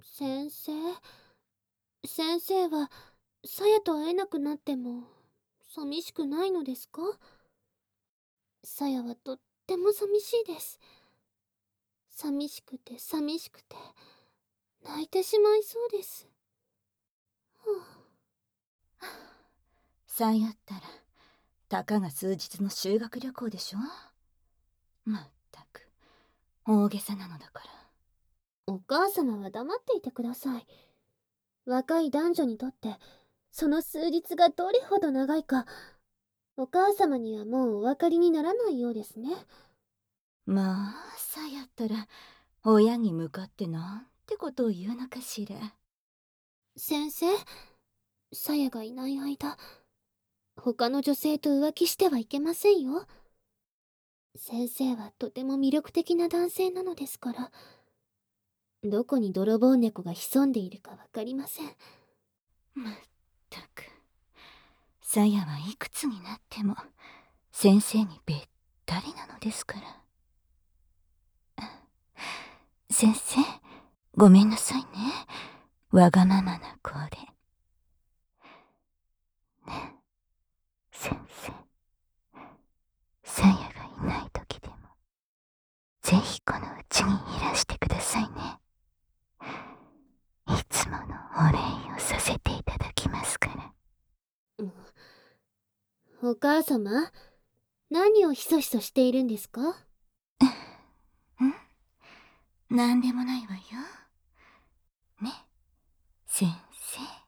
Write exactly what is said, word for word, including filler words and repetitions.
先生先生はさやと会えなくなっても寂しくないのですか？さやはとっても寂しいです。寂しくて寂しくて泣いてしまいそうです。はさやったらたかが数日の修学旅行でしょ。まったく大げさなのだから。 あ、お母様は黙っていてください。若い男女にとってその数日がどれほど長いか、お母様にはもうお分かりにならないようですね。 まあさやったら親に向かってなんてことを言うのかしら。 先生、さやがいない間、他の女性と浮気してはいけませんよ。先生はとても魅力的な男性なのですから、どこに泥棒猫が潜んでいるかわかりません。 まったくさやはいくつになっても先生にべったりなのですから。先生、ごめんなさいね。わがままな子で。ね、先生。さやがいない時でも、ぜひこのうちにいらしてくださいね。いつものお礼をさせていただきますから。 うん、お母様、何をひそひそしているんですか？ んなんでもないわよ。ね、先生。